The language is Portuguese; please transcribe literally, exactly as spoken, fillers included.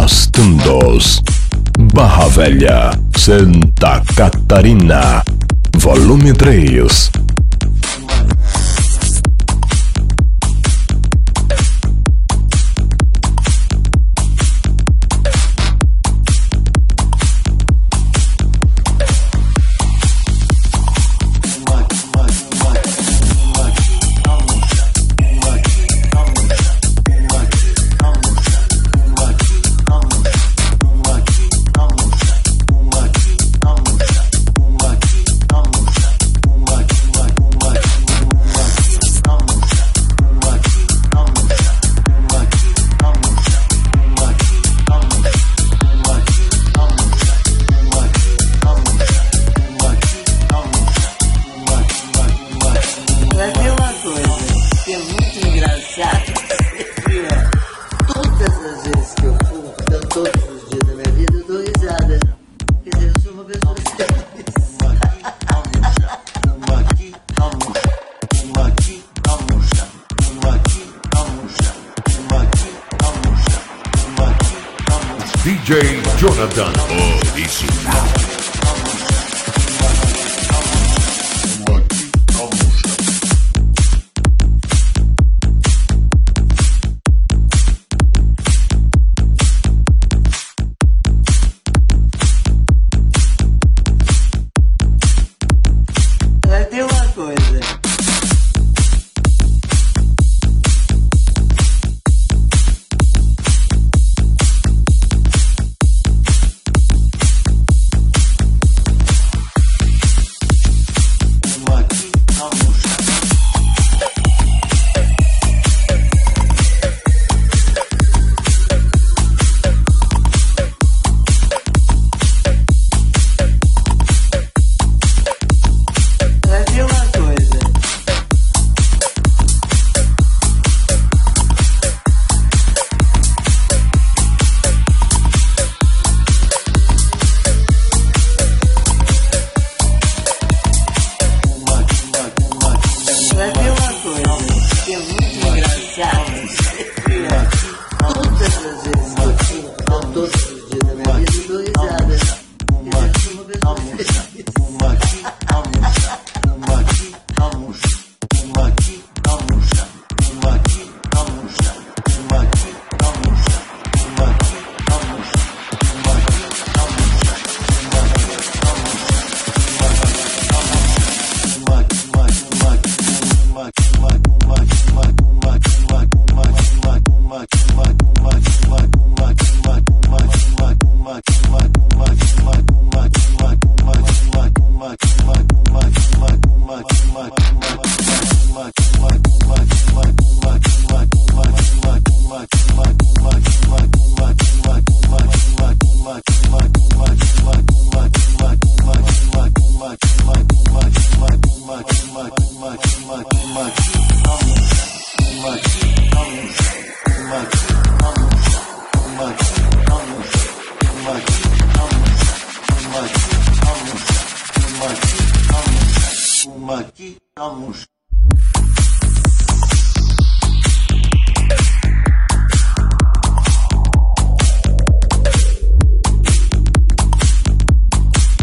Los Tundos, Barra Velha, Santa Catarina, volume três. Vai ver uma coisa que é muito engraçado. Todas as vezes que eu fumo, então todos os dias da minha vida, eu dou risada. Quer dizer, eu sou uma pessoa feliz. D J Jonathan Original. Vai ter uma coisa. Vai ter uma coisa. Vai ter uma coisa que é muito engraçado. Todas as vezes que eu fumo, então todos os dias da minha vida, eu dou risada. Quer dizer, eu sou uma pessoa feliz. Uma aqui, vamos.